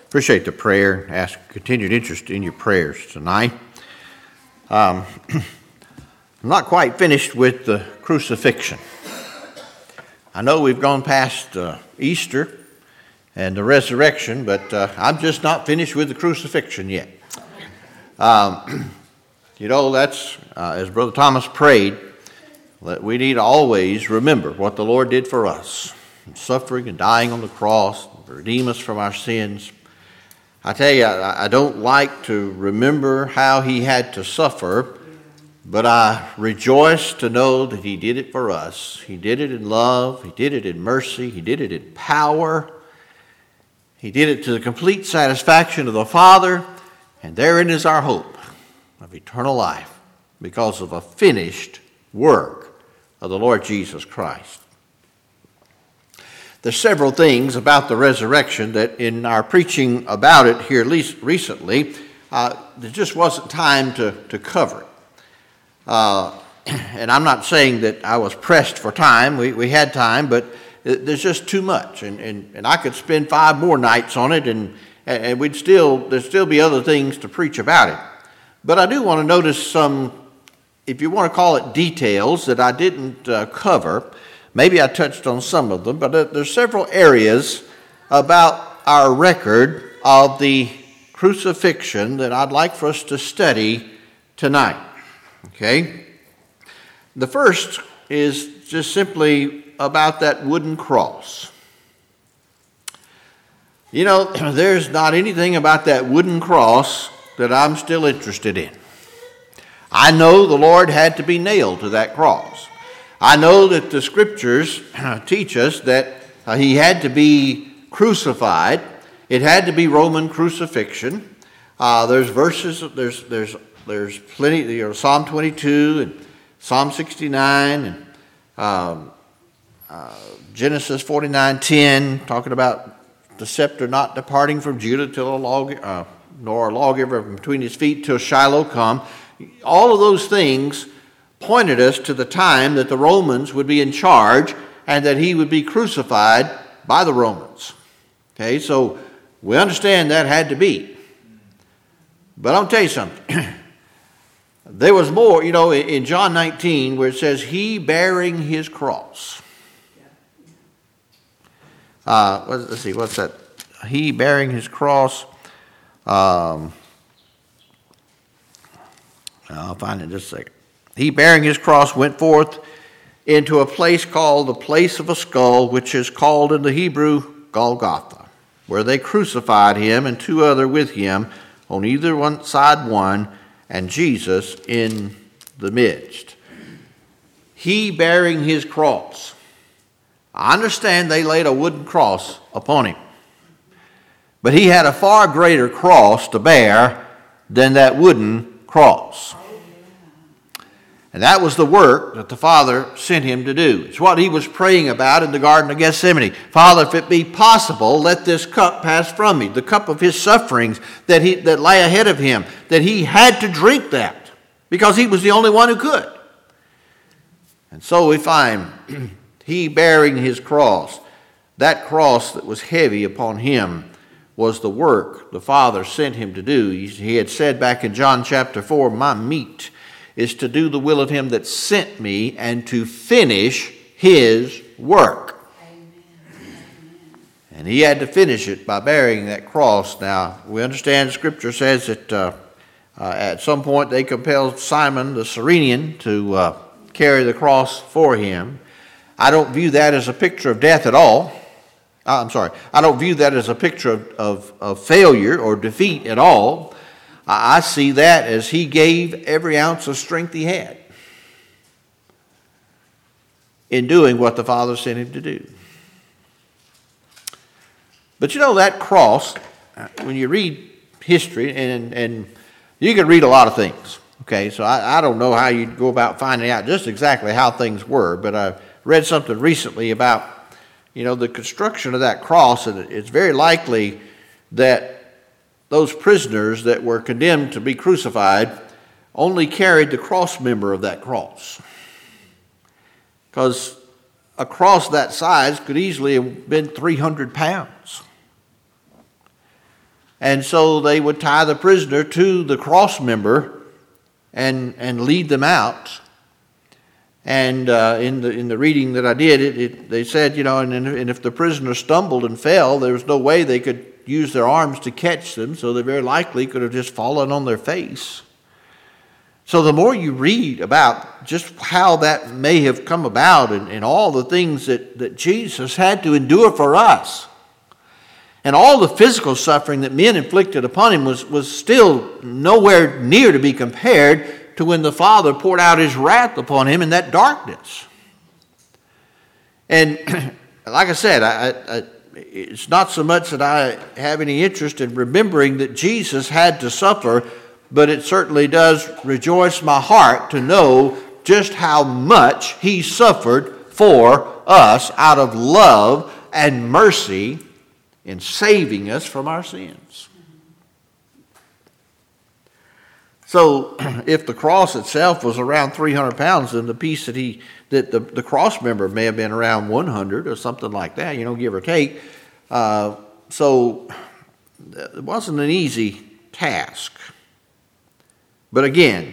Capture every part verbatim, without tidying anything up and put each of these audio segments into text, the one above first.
Appreciate the prayer. Ask continued interest in your prayers tonight. Um, I'm not quite finished with the crucifixion. I know we've gone past uh, Easter and the resurrection, but uh, I'm just not finished with the crucifixion yet. Um, you know, that's, uh, as Brother Thomas prayed, that we need to always remember what the Lord did for us, suffering and dying on the cross, to redeem us from our sins. I tell you, I, I don't like to remember how he had to suffer, but I rejoice to know that he did it for us. He did it in love, he did it in mercy, he did it in power. He did it to the complete satisfaction of the Father, and therein is our hope of eternal life because of a finished work of the Lord Jesus Christ. There's several things about the resurrection that in our preaching about it here at least recently, uh, there just wasn't time to, to cover it. Uh, and I'm not saying that I was pressed for time. We, we had time, but there's just too much. And, and, and I could spend five more nights on it, and, and we'd still there'd still be other things to preach about it. But I do want to notice some, if you want to call it details, that I didn't uh, cover. Maybe I touched on some of them, but there's several areas about our record of the crucifixion that I'd like for us to study tonight. Okay? The first is just simply about that wooden cross. You know, there's not anything about that wooden cross that I'm still interested in. I know the Lord had to be nailed to that cross. I know that the scriptures teach us that uh, he had to be crucified. It had to be Roman crucifixion. Uh, there's verses, there's there's there's plenty, you know, Psalm twenty-two and Psalm sixty-nine and um, uh, Genesis forty-nine ten, talking about the scepter not departing from Judah till a log, uh, nor a lawgiver between his feet till Shiloh come. All of those things pointed us to the time that the Romans would be in charge and that he would be crucified by the Romans. Okay, so we understand that had to be. But I'll tell you something. There was more, you know, in John nineteen where it says, he bearing his cross. Uh, let's see, what's that? He bearing his cross. Um, I'll find it in just a second. He, bearing his cross, went forth into a place called the place of a skull, which is called in the Hebrew Golgotha, where they crucified him and two other with him, on either one side one, and Jesus in the midst. He bearing his cross. I understand they laid a wooden cross upon him, but he had a far greater cross to bear than that wooden cross. And that was the work that the Father sent him to do. It's what he was praying about in the Garden of Gethsemane. Father, if it be possible, let this cup pass from me. The cup of his sufferings that he that lay ahead of him, that he had to drink that because he was the only one who could. And so we find he bearing his cross. That cross that was heavy upon him was the work the Father sent him to do. He had said back in John chapter four, my meat is to do the will of him that sent me and to finish his work. Amen. And he had to finish it by bearing that cross. Now, we understand Scripture says that uh, uh, at some point they compelled Simon the Cyrenian to uh, carry the cross for him. I don't view that as a picture of death at all. Uh, I'm sorry. I don't view that as a picture of, of, of failure or defeat at all. I see that as he gave every ounce of strength he had in doing what the Father sent him to do. But you know, that cross, when you read history, and, and you can read a lot of things, okay? So I, I don't know how you go about finding out just exactly how things were, but I read something recently about, you know, the construction of that cross, and it's very likely that those prisoners that were condemned to be crucified only carried the cross member of that cross. Because a cross that size could easily have been three hundred pounds. And so they would tie the prisoner to the cross member and and lead them out. And uh, in the in the reading that I did, it, it they said, you know, and, and if the prisoner stumbled and fell, there was no way they could use their arms to catch them, so they very likely could have just fallen on their face. So the more you read about just how that may have come about and, and all the things that, that Jesus had to endure for us, and all the physical suffering that men inflicted upon him was, was still nowhere near to be compared to when the Father poured out his wrath upon him in that darkness. And like I said, I, I, it's not so much that I have any interest in remembering that Jesus had to suffer, but it certainly does rejoice my heart to know just how much he suffered for us out of love and mercy in saving us from our sins. So if the cross itself was around three hundred pounds, then the piece that he, that the, the cross member may have been around one hundred or something like that, you know, give or take. Uh, so it wasn't an easy task. But again,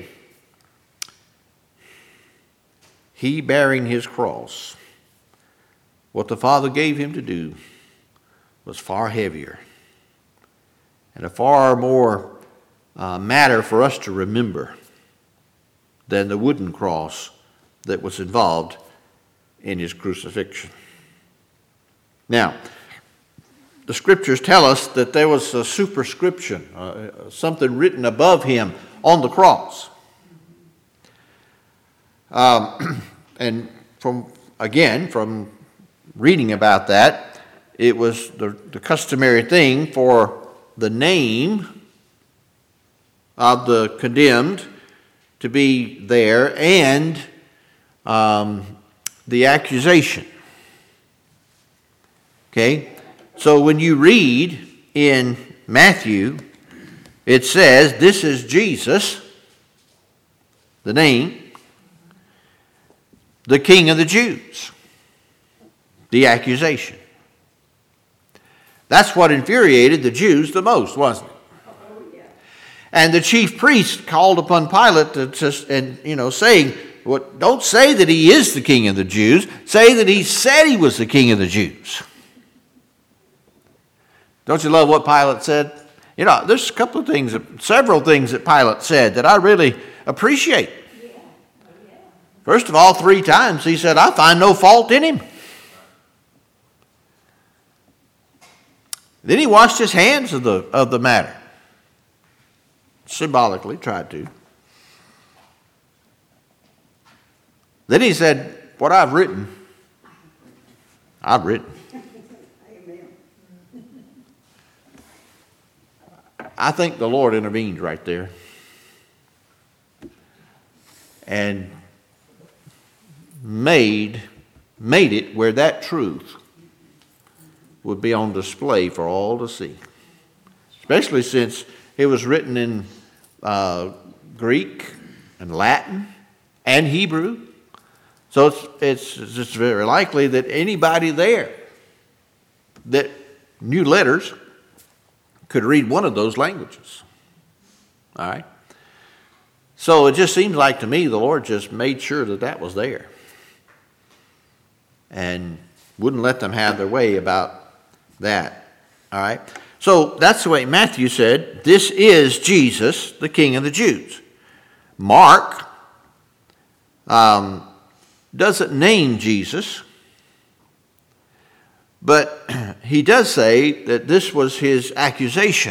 he bearing his cross, what the Father gave him to do was far heavier and a far more uh, matter for us to remember than the wooden cross that was involved in his crucifixion. Now, the scriptures tell us that there was a superscription, uh, something written above him on the cross. Um, and from, again, from reading about that, it was the, the customary thing for the name of the condemned to be there and um, the accusation. Okay? So when you read in Matthew, it says, this is Jesus, the name, the King of the Jews, the accusation. That's what infuriated the Jews the most, wasn't it? And the chief priest called upon Pilate to just, and you know, saying, well, don't say that he is the King of the Jews. Say that he said he was the King of the Jews. Don't you love what Pilate said? You know, there's a couple of things, several things that Pilate said that I really appreciate. First of all, three times he said, I find no fault in him. Then he washed his hands of the, of the matter. Symbolically tried to. Then he said, what I've written, I've written. I think the Lord intervened right there and made, made it where that truth would be on display for all to see. Especially since it was written in uh, Greek and Latin and Hebrew. So it's, it's, it's very likely that anybody there that knew letters could read one of those languages. All right? So it just seems like to me the Lord just made sure that that was there and wouldn't let them have their way about that. All right? So that's the way Matthew said, this is Jesus, the King of the Jews. Mark um, doesn't name Jesus, but he does say that this was his accusation.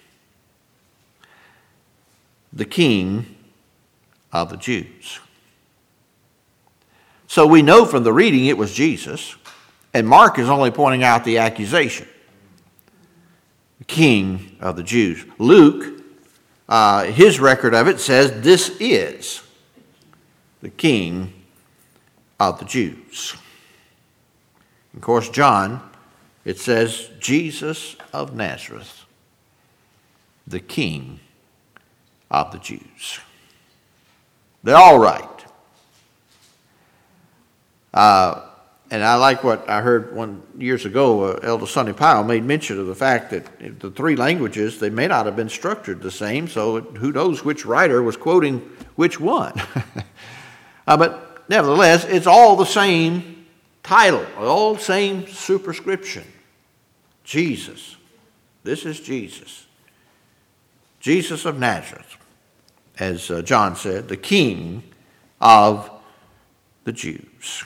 The King of the Jews. So we know from the reading it was Jesus, and Mark is only pointing out the accusation. The King of the Jews. Luke, uh, his record of it says this is the King of the Jews. Of course, John, it says Jesus of Nazareth, the King of the Jews. They're all right. Uh, and I like what I heard one years ago, uh, Elder Sonny Powell made mention of the fact that the three languages, they may not have been structured the same, so who knows which writer was quoting which one. uh, but nevertheless, it's all the same title, all the same superscription. Jesus. This is Jesus. Jesus of Nazareth, as uh, John said, the King of the Jews.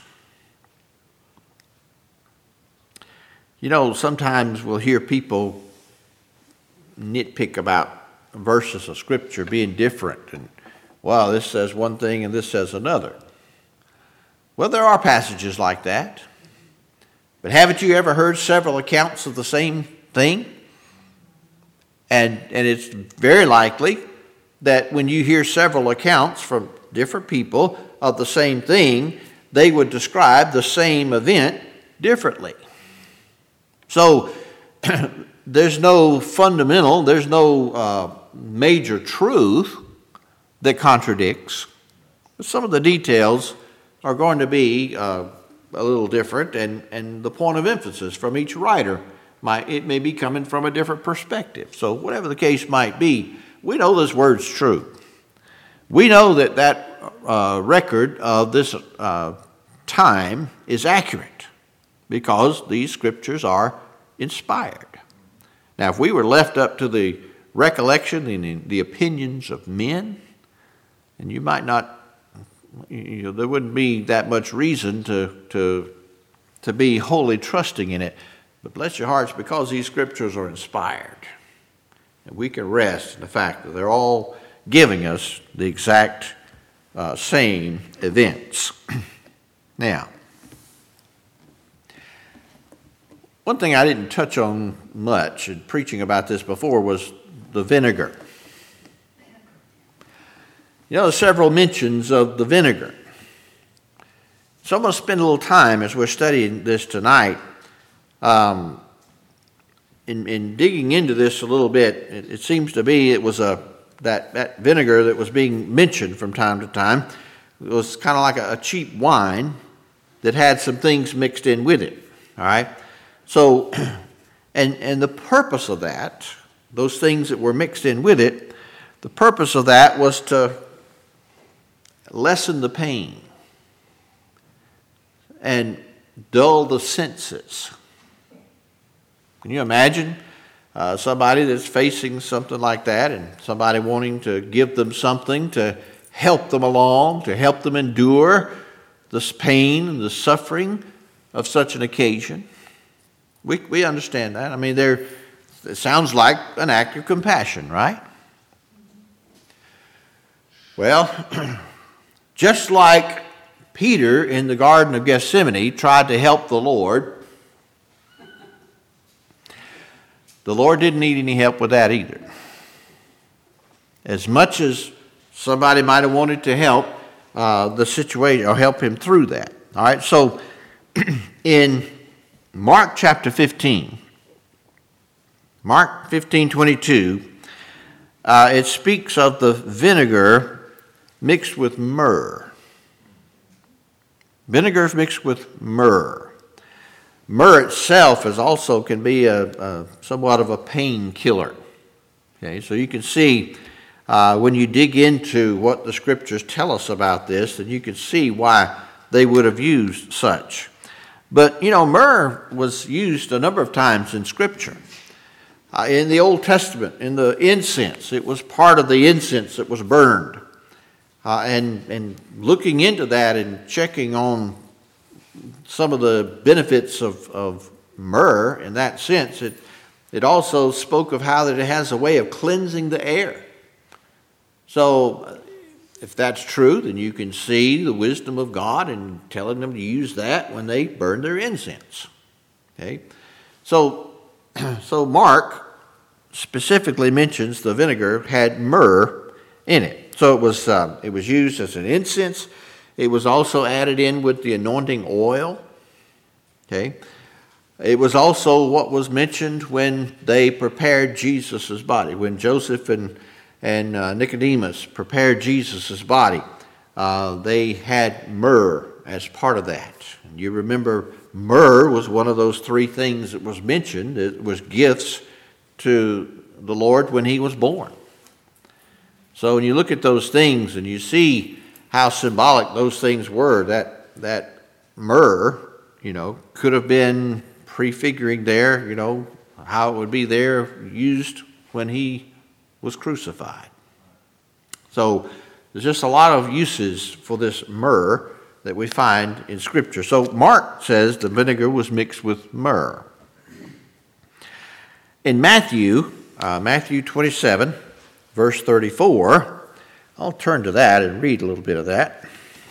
You know, sometimes we'll hear people nitpick about verses of Scripture being different, and, well, this says one thing and this says another. Well, there are passages like that. But haven't you ever heard several accounts of the same thing? And, and it's very likely that when you hear several accounts from different people of the same thing, they would describe the same event differently. So there's no fundamental, there's no uh, major truth that contradicts. But some of the details are going to be uh, a little different, and, and the point of emphasis from each writer, might, it may be coming from a different perspective. So whatever the case might be, we know this word's true. We know that that uh, record of this uh, time is accurate because these scriptures are inspired. Now, if we were left up to the recollection and the opinions of men, and you might not, you know, there wouldn't be that much reason to to to be wholly trusting in it. But bless your hearts, because these scriptures are inspired, and we can rest in the fact that they're all giving us the exact uh, same events. Now, one thing I didn't touch on much in preaching about this before was the vinegar. You know, there's several mentions of the vinegar. So I'm going to spend a little time as we're studying this tonight um, in, in digging into this a little bit. It, it seems to be it was a that, that vinegar that was being mentioned from time to time. It was kind of like a, a cheap wine that had some things mixed in with it. All right? So, and and the purpose of that, those things that were mixed in with it, the purpose of that was to lessen the pain and dull the senses. Can you imagine uh, somebody that's facing something like that, and somebody wanting to give them something to help them along, to help them endure this pain and the suffering of such an occasion? We we understand that. I mean, there it sounds like an act of compassion, right? Well, just like Peter in the Garden of Gethsemane tried to help the Lord, the Lord didn't need any help with that either. As much as somebody might have wanted to help uh, the situation or help him through that. All right, so in Mark chapter fifteen, Mark fifteen twenty-two, uh, it speaks of the vinegar mixed with myrrh. Vinegar mixed with myrrh. Myrrh itself is also can be a, a somewhat of a painkiller. Okay, so you can see uh, when you dig into what the scriptures tell us about this, then you can see why they would have used such. But, you know, myrrh was used a number of times in Scripture. Uh, in the Old Testament, in the incense, it was part of the incense that was burned. Uh, and, and looking into that and checking on some of the benefits of, of myrrh in that sense, it, it also spoke of how that it has a way of cleansing the air. So if that's true, then you can see the wisdom of God in telling them to use that when they burn their incense. Okay, so so Mark specifically mentions the vinegar had myrrh in it. So it was uh, it was used as an incense. It was also added in with the anointing oil. Okay, it was also what was mentioned when they prepared Jesus' body, when Joseph and and uh, Nicodemus prepared Jesus' body. Uh, they had myrrh as part of that. And you remember myrrh was one of those three things that was mentioned. It was gifts to the Lord when he was born. So when you look at those things and you see how symbolic those things were, that that myrrh, you know, could have been prefiguring there, you know, how it would be there used when he was crucified. So there's just a lot of uses for this myrrh that we find in Scripture. So Mark says the vinegar was mixed with myrrh. In Matthew, uh, Matthew twenty-seven, verse thirty-four, I'll turn to that and read a little bit of that.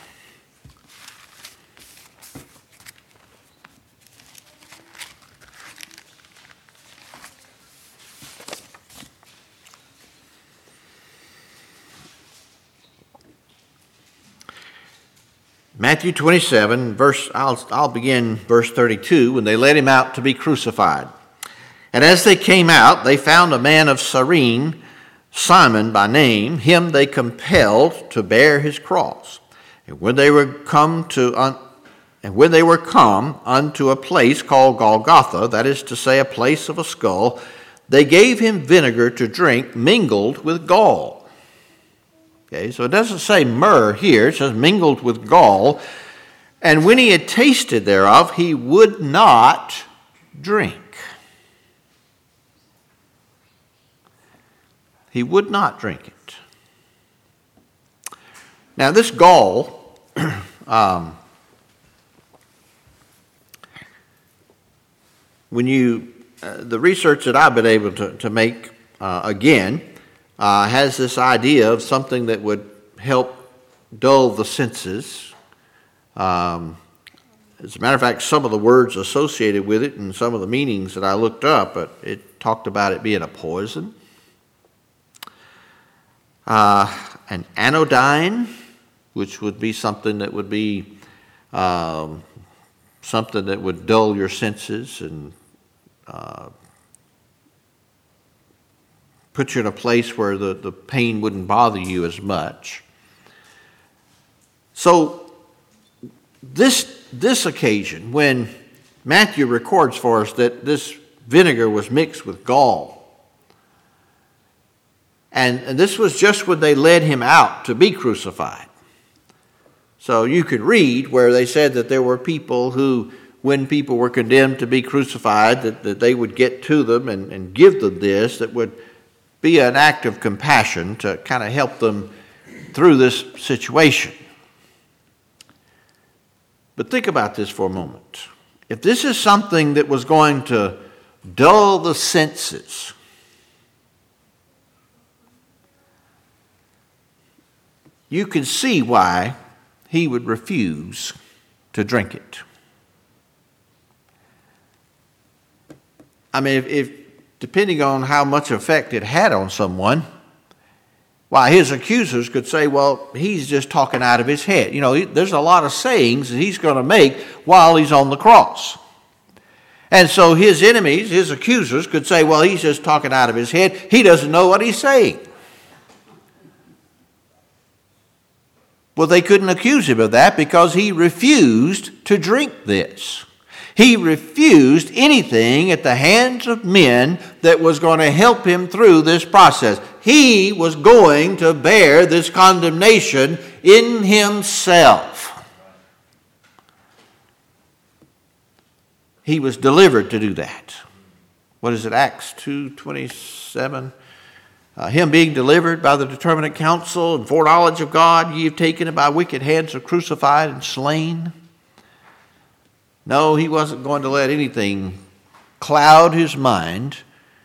Matthew twenty-seven, verse, I'll, I'll begin verse thirty-two, when they led him out to be crucified. And as they came out, they found a man of Cyrene, Simon by name. Him they compelled to bear his cross. And when they were come to, un, and when they were come unto a place called Golgotha, that is to say, a place of a skull, they gave him vinegar to drink, mingled with gall. Okay, so it doesn't say myrrh here, it says mingled with gall. And when he had tasted thereof, he would not drink. He would not drink it. Now this gall, um, when you, uh, the research that I've been able to, to make, uh, again, Uh, has this idea of something that would help dull the senses. Um, as a matter of fact, some of the words associated with it and some of the meanings that I looked up, it, it talked about it being a poison. Uh, an anodyne, which would be something that would be um, something that would dull your senses and uh, put you in a place where the, the pain wouldn't bother you as much. So this, this occasion, when Matthew records for us that this vinegar was mixed with gall, and, and this was just when they led him out to be crucified. So you could read where they said that there were people who, when people were condemned to be crucified, that, that they would get to them and, and give them this, that would be an act of compassion to kind of help them through this situation. But think about this for a moment. If this is something that was going to dull the senses, you can see why he would refuse to drink it. I mean, if, if depending on how much effect it had on someone, why his accusers could say, well, he's just talking out of his head. You know, he, there's a lot of sayings that he's going to make while he's on the cross. And so his enemies, his accusers, could say, well, he's just talking out of his head. He doesn't know what he's saying. Well, they couldn't accuse him of that because he refused to drink this. He refused anything at the hands of men that was going to help him through this process. He was going to bear this condemnation in himself. He was delivered to do that. What is it, Acts two twenty-seven? Uh, him being delivered by the determinate counsel and foreknowledge of God, ye have taken it by wicked hands, are crucified and slain. No, he wasn't going to let anything cloud his mind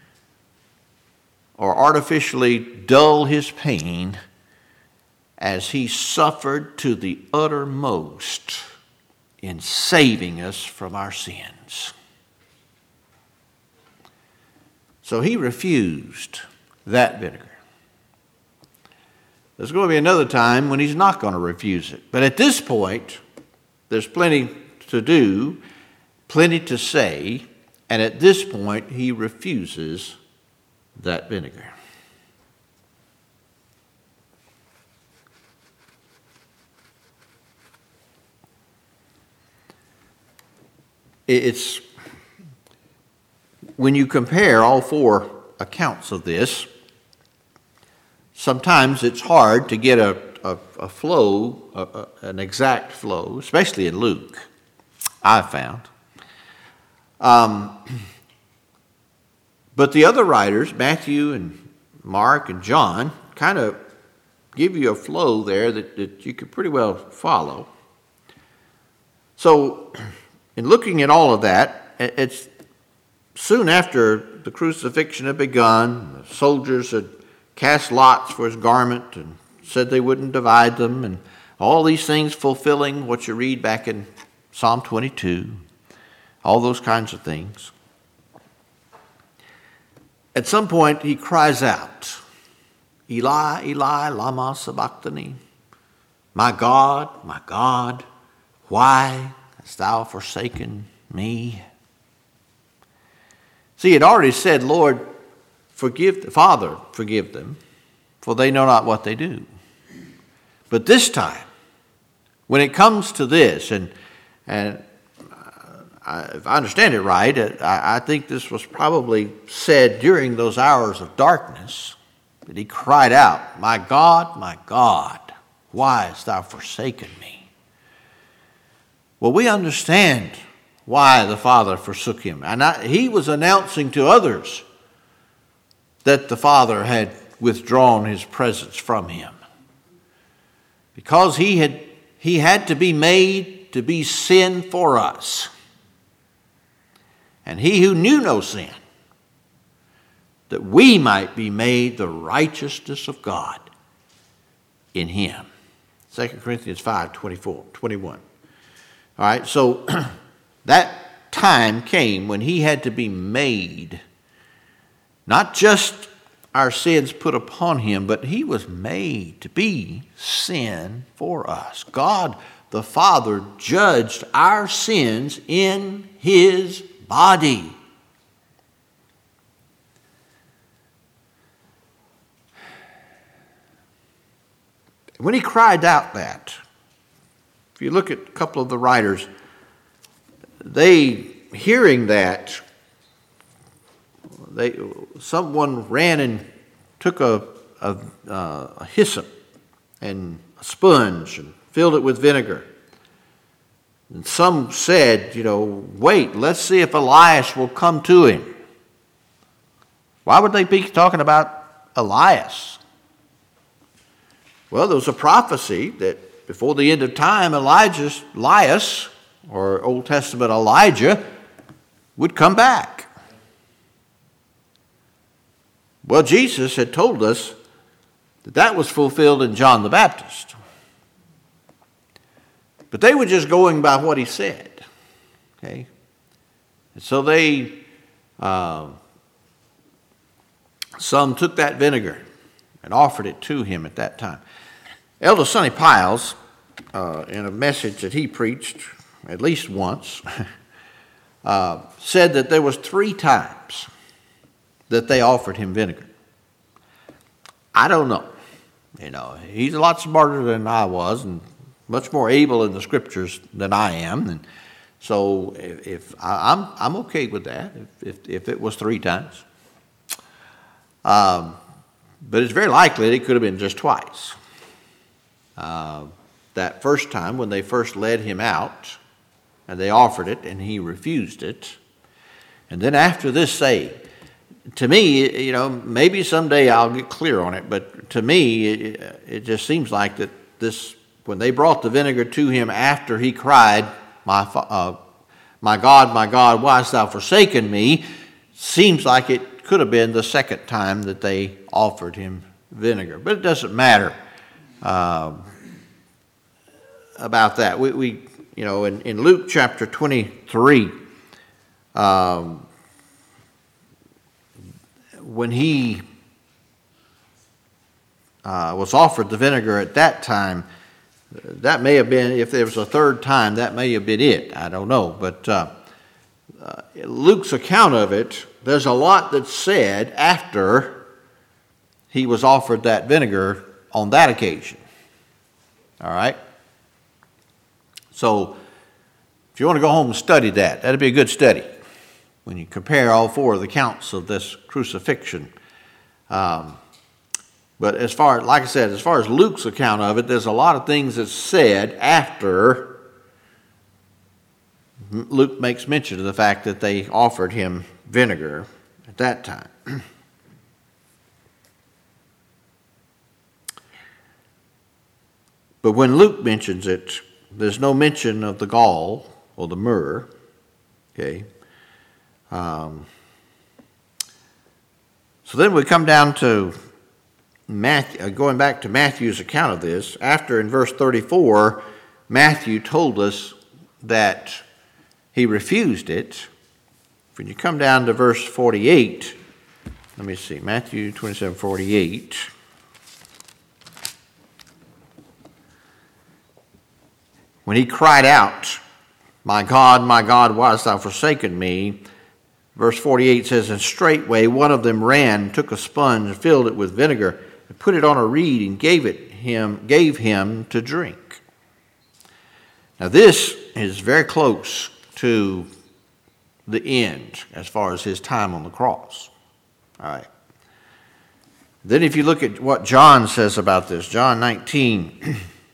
or artificially dull his pain as he suffered to the uttermost in saving us from our sins. So he refused that vinegar. There's going to be another time when he's not going to refuse it. But at this point, there's plenty to do, plenty to say, and at this point he refuses that vinegar. it's, when you compare all four accounts of this, sometimes it's hard to get a, a, a flow, a, a, an exact flow, especially in Luke, I've found. Um, but the other writers, Matthew and Mark and John, kind of give you a flow there that, that you could pretty well follow. So, in looking at all of that, it's soon after the crucifixion had begun, the soldiers had cast lots for his garment and said they wouldn't divide them, and all these things fulfilling what you read back in Psalm twenty-two, all those kinds of things. At some point, he cries out, Eli, Eli, lama sabachthani, my God, my God, why hast thou forsaken me? See, he had already said, Lord, forgive, the Father, forgive them, for they know not what they do. But this time, when it comes to this, and and I, if I understand it right, I, I think this was probably said during those hours of darkness, that he cried out, my God, my God, why hast thou forsaken me? Well, we understand why the Father forsook him. And I, he was announcing to others that the Father had withdrawn his presence from him. Because he had, he had to be made to be sin for us. And he who knew no sin, that we might be made the righteousness of God in him. Second Corinthians five, twenty-four, twenty-one. All right, so that time came when he had to be made, not just our sins put upon him, but he was made to be sin for us. God the Father judged our sins in his body. When he cried out that, if you look at a couple of the writers, they, hearing that, they someone ran and took a, a, a hyssop and a sponge and filled it with vinegar. And some said, you know, wait, let's see if Elias will come to him. Why would they be talking about Elias? Well, there was a prophecy that before the end of time, Elijah's, Elias, or Old Testament Elijah, would come back. Well, Jesus had told us that that was fulfilled in John the Baptist. But they were just going by what he said. Okay? And so they, uh, some took that vinegar and offered it to him at that time. Elder Sonny Piles, uh, in a message that he preached at least once, uh, said that there was three times that they offered him vinegar. I don't know. You know, he's a lot smarter than I was and much more able in the scriptures than I am. And so if, if I, I'm I'm okay with that, if, if, if it was three times. Um, but it's very likely that it could have been just twice. Uh, that first time when they first led him out and they offered it and he refused it. And then after this say, to me, you know, maybe someday I'll get clear on it, but to me, it, it just seems like that this, when they brought the vinegar to him after he cried, my, uh, my God, my God, why hast thou forsaken me? Seems like it could have been the second time that they offered him vinegar. But it doesn't matter uh, about that. We, we, you know, in, in Luke chapter twenty-three, um, when he uh, was offered the vinegar at that time, that may have been, if there was a third time, that may have been it. I don't know. But uh, uh, Luke's account of it, there's a lot that's said after he was offered that vinegar on that occasion. All right? So, If you want to go home and study that, that'd be a good study when you compare all four of the accounts of this crucifixion. Um, but as far, like I said, as far as Luke's account of it, there's a lot of things that's said after Luke makes mention of the fact that they offered him vinegar at that time. But when Luke mentions it, there's no mention of the gall or the myrrh. Okay. Um, so then we come down to Matthew, uh, going back to Matthew's account of this. After in verse thirty-four, Matthew told us that he refused it. When you come down to verse forty-eight, let me see, Matthew twenty-seven forty-eight. When he cried out, "My God, my God, why hast thou forsaken me?" Verse forty-eight says, "And straightway one of them ran, took a sponge, and filled it with vinegar, and put it on a reed, and gave it him, gave him to drink." Now this is very close to the end as far as his time on the cross. All right. Then if you look at what John says about this, John nineteen,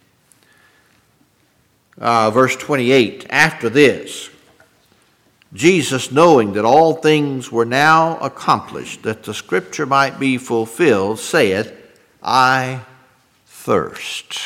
uh, verse twenty-eight, after this, Jesus, knowing that all things were now accomplished, that the scripture might be fulfilled, saith, "I thirst."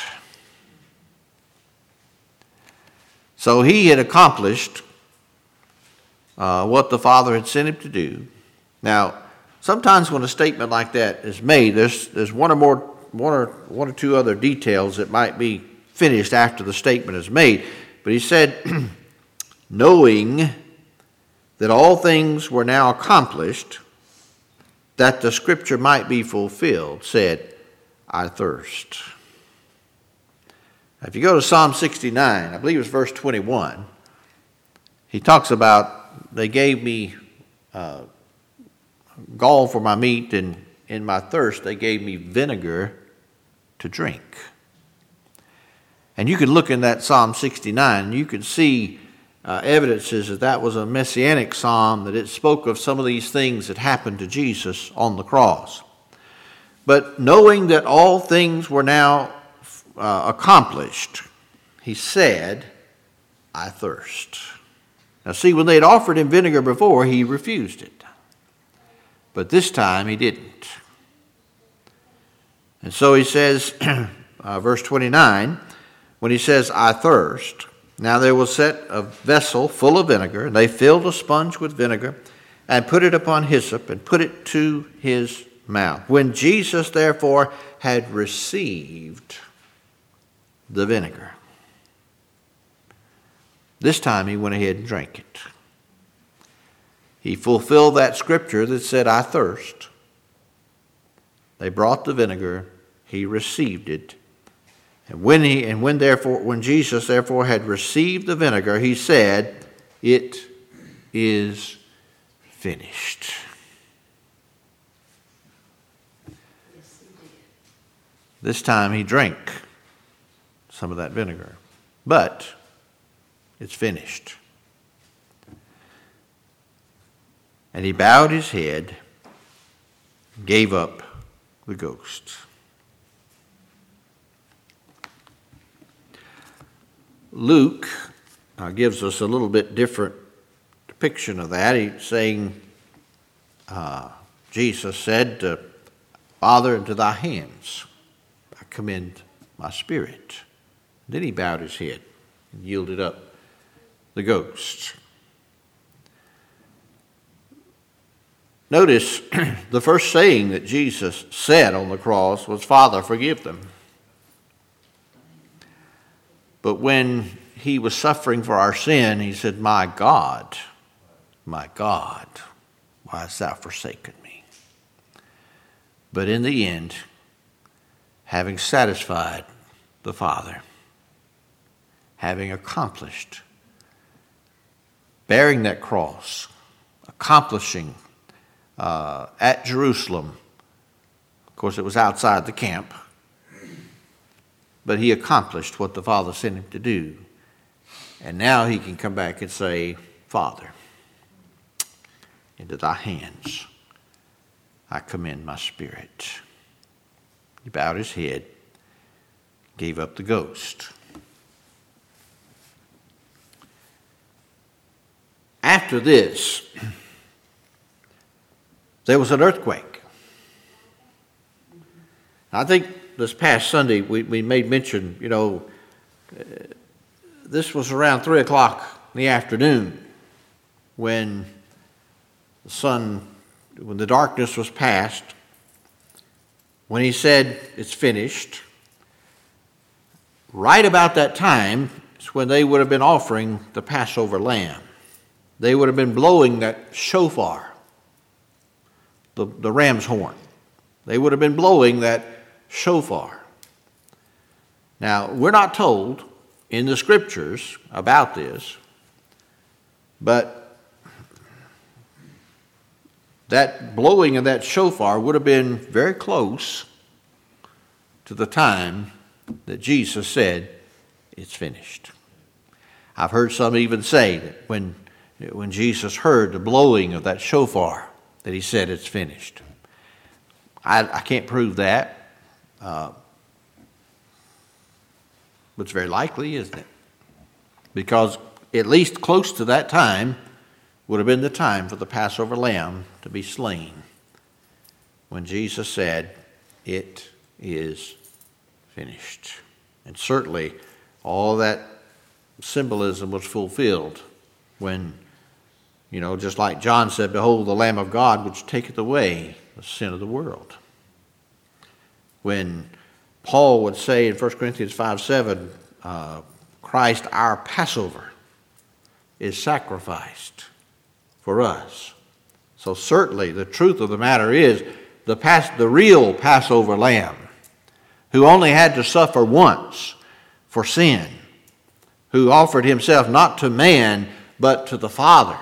So he had accomplished uh, what the Father had sent him to do. Now, sometimes when a statement like that is made, there's there's one or more one or one or two other details that might be finished after the statement is made. But he said, knowing that all things were now accomplished, that the scripture might be fulfilled, said, "I thirst." Now, if you go to Psalm sixty-nine, I believe it's verse twenty-one, he talks about, they gave me uh, gall for my meat, and in my thirst they gave me vinegar to drink. And you can look in that Psalm sixty-nine, and you can see uh, evidences that that was a messianic psalm, that it spoke of some of these things that happened to Jesus on the cross. But knowing that all things were now uh, accomplished, he said, "I thirst." Now see, when they had offered him vinegar before, he refused it. But this time he didn't. And so he says, uh, verse twenty-nine, when he says, "I thirst," now there was set a vessel full of vinegar, and they filled a sponge with vinegar, and put it upon hyssop, and put it to his mouth. When Jesus therefore had received the vinegar, this time he went ahead and drank it. He fulfilled that scripture that said, "I thirst." They brought the vinegar, he received it. And when he and when therefore when Jesus therefore had received the vinegar, he said, "It is finished." This time he drank some of that vinegar, but it's finished. And he bowed his head, gave up the ghost. Luke uh, gives us a little bit different depiction of that. He's saying, uh, Jesus said, uh, "Father, into thy hands I commend my spirit." Then he bowed his head and yielded up the ghost. Notice the first saying that Jesus said on the cross was, "Father, forgive them." But when he was suffering for our sin, he said, "My God, my God, why hast thou forsaken me?" But in the end, having satisfied the Father, having accomplished, bearing that cross, accomplishing uh, at Jerusalem, of course it was outside the camp, but he accomplished what the Father sent him to do. And now he can come back and say, Father, into thy hands I commend my spirit. He bowed his head, gave up the ghost. After this, there was an earthquake. I think this past Sunday we, we made mention, you know, uh, this was around three o'clock in the afternoon when the sun, when the darkness was past, when he said, it's finished. Right about that time is when they would have been offering the Passover lamb. They would have been blowing that shofar, the, the ram's horn. They would have been blowing that shofar. Now, we're not told in the scriptures about this, but that blowing of that shofar would have been very close to the time that Jesus said, it's finished. I've heard some even say that when When Jesus heard the blowing of that shofar, that he said, it's finished. I, I can't prove that. Uh, but it's very likely, isn't it? Because at least close to that time would have been the time for the Passover lamb to be slain. When Jesus said, it is finished. And certainly all that symbolism was fulfilled when, you know, just like John said, behold, the Lamb of God which taketh away the sin of the world. When Paul would say in First Corinthians five seven, uh, Christ our Passover is sacrificed for us. So certainly the truth of the matter is the, pas- the real Passover lamb, who only had to suffer once for sin, who offered himself not to man, but to the Father.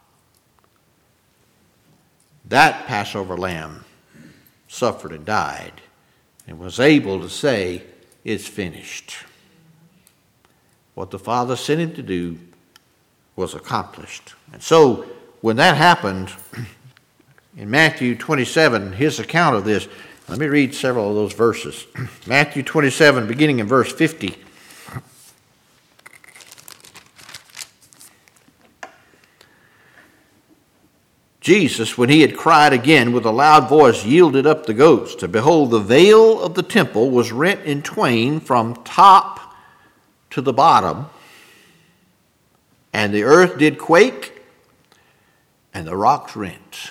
That Passover lamb suffered and died and was able to say, it's finished. What the Father sent him to do was accomplished. And so when that happened, in Matthew twenty-seven, his account of this, let me read several of those verses. Matthew twenty-seven, beginning in verse fifty. Jesus, when he had cried again with a loud voice, yielded up the ghost. And behold, the veil of the temple was rent in twain from top to the bottom, and the earth did quake, and the rocks rent.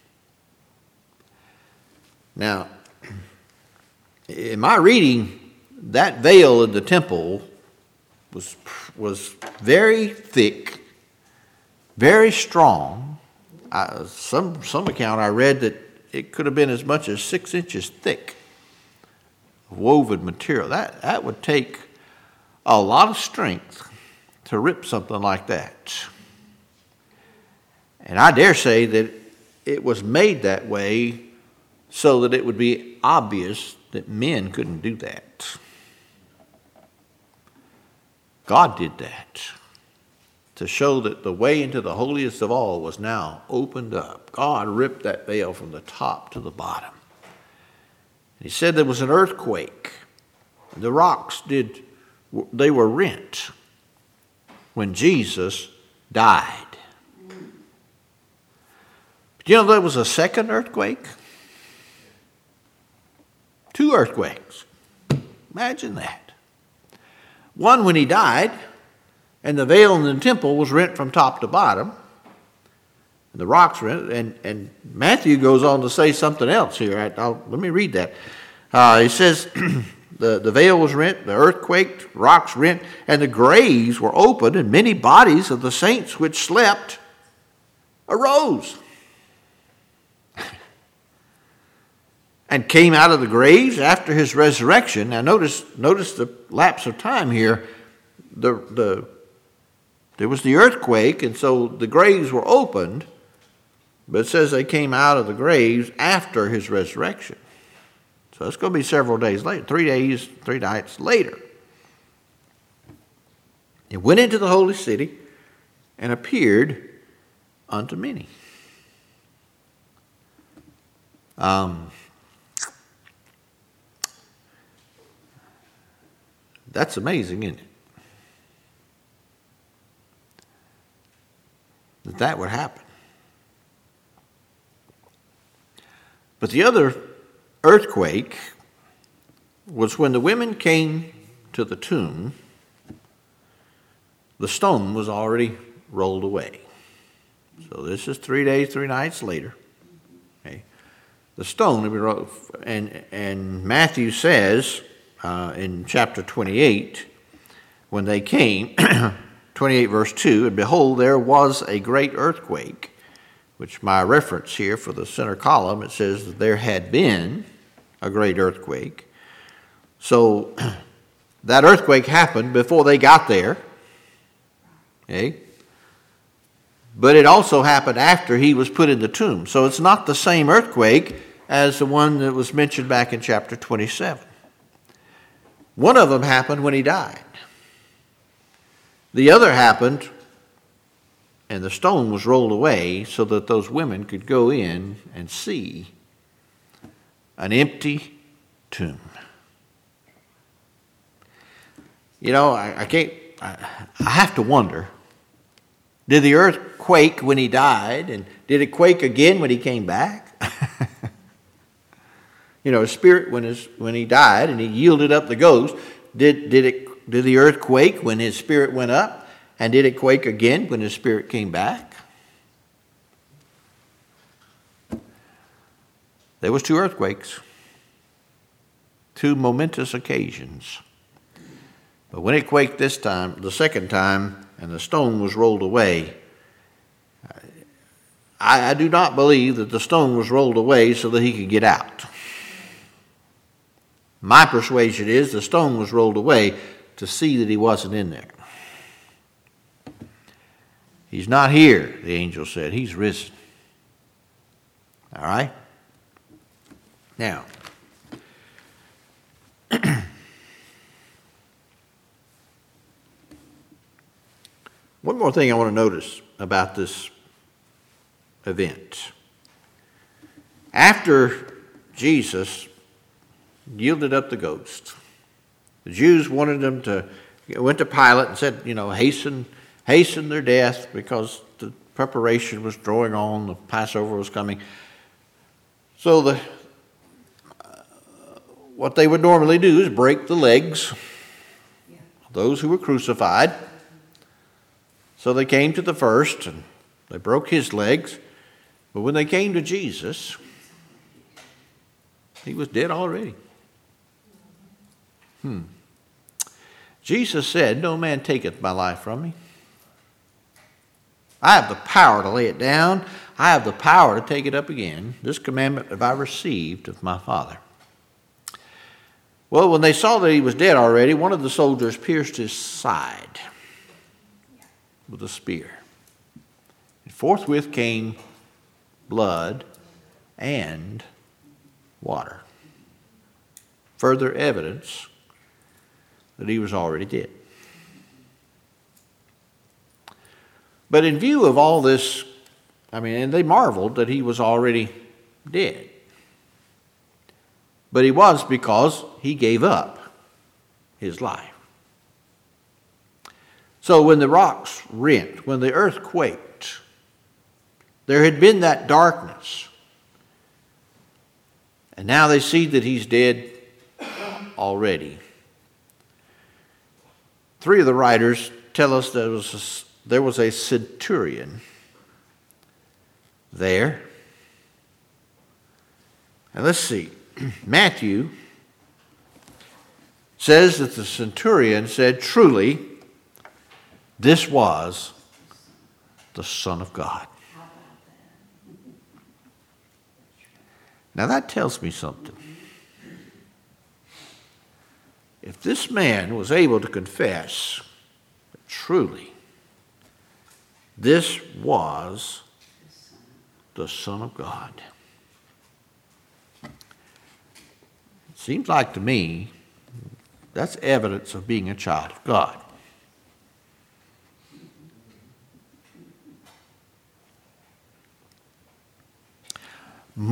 Now, in my reading, that veil in the temple was, was very thick, very strong. I, some some account I read that it could have been as much as six inches thick of woven material. That that would take a lot of strength to rip something like that. And I dare say that it was made that way so that it would be obvious that men couldn't do that. God did that to show that the way into the holiest of all was now opened up. God ripped that veil from the top to the bottom. He said there was an earthquake. The rocks did, they were rent when Jesus died. But you know there was a second earthquake? Two earthquakes. Imagine that. One when he died, and the veil in the temple was rent from top to bottom. And the rocks rent. And, and Matthew goes on to say something else here. I, I'll, let me read that. Uh, he says, the, the veil was rent, the earth quaked, rocks rent, and the graves were opened, and many bodies of the saints which slept arose and came out of the graves after his resurrection. Now notice, notice the lapse of time here. The, the There was the earthquake, and so the graves were opened, but it says they came out of the graves after his resurrection. So it's going to be several days later, three days, three nights later. He went into the holy city and appeared unto many. Um, that's amazing, isn't it? That that would happen. But the other earthquake was when the women came to the tomb, the stone was already rolled away. So this is three days, three nights later. Okay. The stone had been rolled, and, and Matthew says uh, in chapter twenty-eight, when they came, twenty-eight verse two, and behold, there was a great earthquake, which my reference here for the center column, it says that there had been a great earthquake. So that earthquake happened before they got there. Okay? But it also happened after he was put in the tomb. So it's not the same earthquake as the one that was mentioned back in chapter twenty-seven. One of them happened when he died. The other happened, and the stone was rolled away so that those women could go in and see an empty tomb. You know, I, I can't, I, I have to wonder, did the earth quake when he died, and did it quake again when he came back? You know, his spirit, when his when he died and he yielded up the ghost, did did it did the earth quake when his spirit went up, and did it quake again when his spirit came back? There was two earthquakes, two momentous occasions. But when it quaked this time, the second time, and the stone was rolled away, I, I do not believe that the stone was rolled away so that he could get out. My persuasion is the stone was rolled away to see that he wasn't in there. He's not here, the angel said. He's risen. All right? Now, one more thing I want to notice about this event. After Jesus yielded up the ghost, the Jews wanted them to, went to Pilate and said, you know, hasten, hasten their death because the preparation was drawing on, the Passover was coming. So the uh, what they would normally do is break the legs of those who were crucified. So they came to the first, and they broke his legs. But when they came to Jesus, he was dead already. Hmm. Jesus said, "No man taketh my life from me. I have the power to lay it down. I have the power to take it up again. This commandment have I received of my Father." Well, when they saw that he was dead already, one of the soldiers pierced his side with a spear. And forthwith came blood and water. Further evidence that he was already dead. But in view of all this, I mean, and they marveled that he was already dead. But he was, because he gave up his life. So when the rocks rent, when the earth quaked, there had been that darkness. And now they see that he's dead already. Three of the writers tell us there was a, there was a centurion there. And let's see. Matthew says that the centurion said, "Truly, this was the Son of God." Now that tells me something. If this man was able to confess that truly this was the Son of God, it seems like to me that's evidence of being a child of God.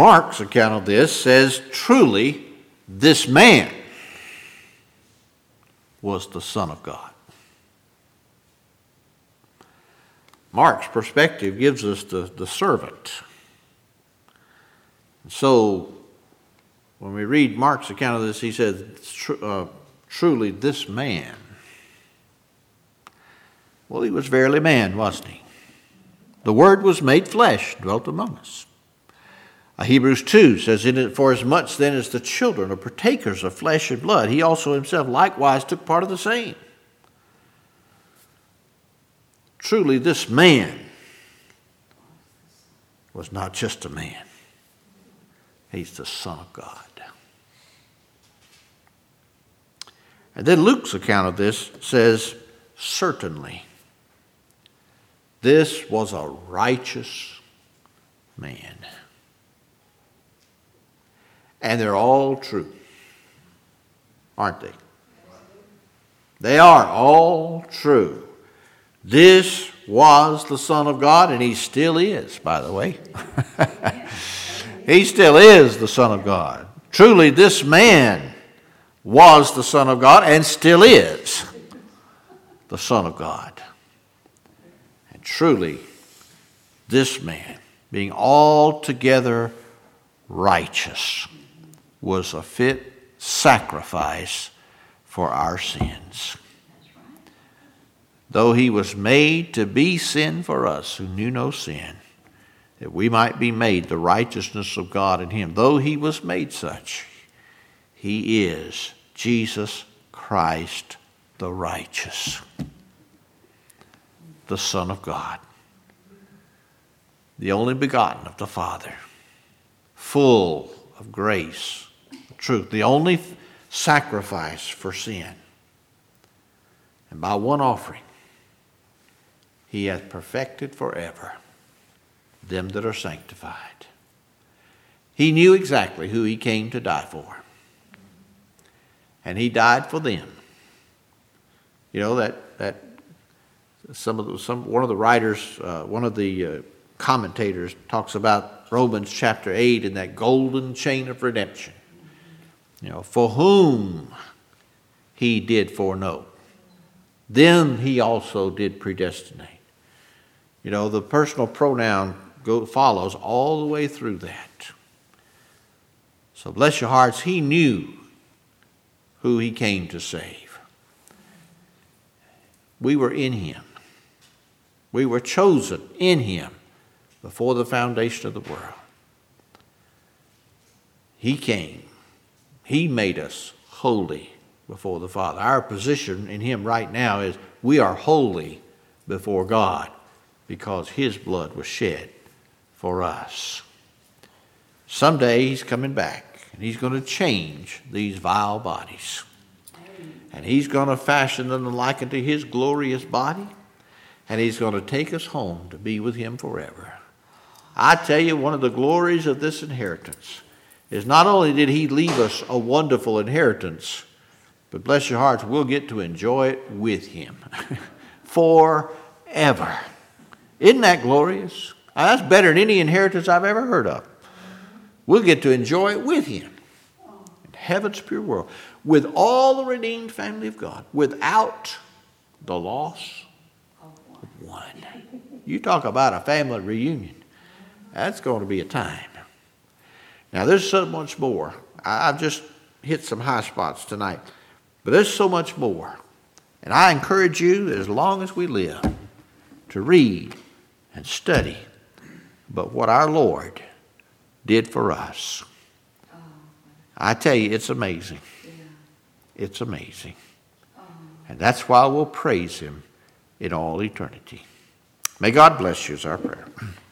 Mark's account of this says, truly, this man was the Son of God. Mark's perspective gives us the, the servant. So, when we read Mark's account of this, he says, uh, truly, this man. Well, he was verily man, wasn't he? The Word was made flesh, dwelt among us. Uh, Hebrews two says, in it, for as much then as the children are partakers of flesh and blood, he also himself likewise took part of the same. Truly, this man was not just a man. He's the Son of God. And then Luke's account of this says, certainly, this was a righteous man. And they're all true, aren't they? They are all true. This was the Son of God, and he still is, by the way. He still is the Son of God. Truly, this man was the Son of God and still is the Son of God. And truly, this man, being altogether righteous, was a fit sacrifice for our sins. Though he was made to be sin for us who knew no sin, that we might be made the righteousness of God in him. Though he was made such, he is Jesus Christ the righteous, the Son of God, the only begotten of the Father, full of grace, truth, the only sacrifice for sin. And by one offering, he hath perfected forever them that are sanctified. He knew exactly who he came to die for. And he died for them. You know, that that some of the, some one of the writers, uh, one of the uh, commentators talks about Romans chapter eight and that golden chain of redemption. You know, for whom he did foreknow, them he also did predestinate. You know, the personal pronoun go, follows all the way through that. So bless your hearts, he knew who he came to save. We were in him. We were chosen in him before the foundation of the world. He came. He made us holy before the Father. Our position in him right now is we are holy before God because his blood was shed for us. Someday he's coming back and he's going to change these vile bodies. And he's going to fashion them like unto his glorious body. And he's going to take us home to be with him forever. I tell you, one of the glories of this inheritance is not only did he leave us a wonderful inheritance, but bless your hearts, we'll get to enjoy it with him forever. Isn't that glorious? That's better than any inheritance I've ever heard of. We'll get to enjoy it with him in heaven's pure world, with all the redeemed family of God, without the loss of one. You talk about a family reunion. That's going to be a time. Now, there's so much more. I've just hit some high spots tonight, but there's so much more. And I encourage you, as long as we live, to read and study about what our Lord did for us. I tell you, it's amazing. It's amazing. And that's why we'll praise him in all eternity. May God bless you is our prayer.